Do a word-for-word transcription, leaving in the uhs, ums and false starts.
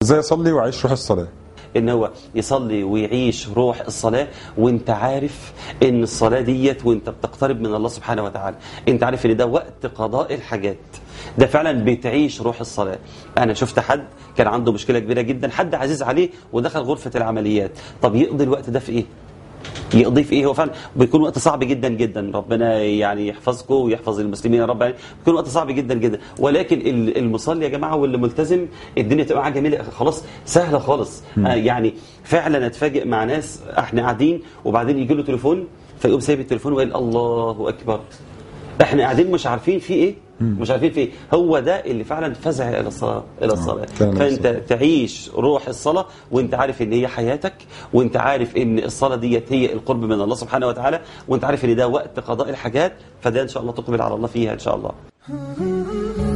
ازاي اصلي واعيش روح الصلاه؟ ان هو يصلي ويعيش روح الصلاة وانت عارف ان الصلاة ديت وانت بتقترب من الله سبحانه وتعالى، انت عارف ان ده وقت قضاء الحاجات، ده فعلا بتعيش روح الصلاة. انا شفت حد كان عنده مشكلة كبيرة جدا، حد عزيز عليه ودخل غرفة العمليات، طب يقضي الوقت ده في ايه؟ يقضي في ايه؟ هو فعلا بيكون وقت صعب جدا جدا، ربنا يعني يحفظكم ويحفظ المسلمين يا رب، يعني بيكون وقت صعب جدا جدا، ولكن المصلي يا جماعه واللي ملتزم الدنيا تبقى معاه جميله خلاص، سهله خالص. آه يعني فعلا اتفاجئ مع ناس احنا قاعدين وبعدين يجي له تليفون فيقوم سايب التليفون ويقول الله اكبر، احنا قاعدين مش عارفين في ايه، مش عارفين في ايه. هو ده اللي فعلا فزع الى الصلاه الى الصلاه. فانت تعيش روح الصلاه وانت عارف ان هي حياتك، وانت عارف ان الصلاه ديت هي القرب من الله سبحانه وتعالى، وانت عارف ان ده وقت قضاء الحاجات، فده ان شاء الله تقبل على الله فيها ان شاء الله.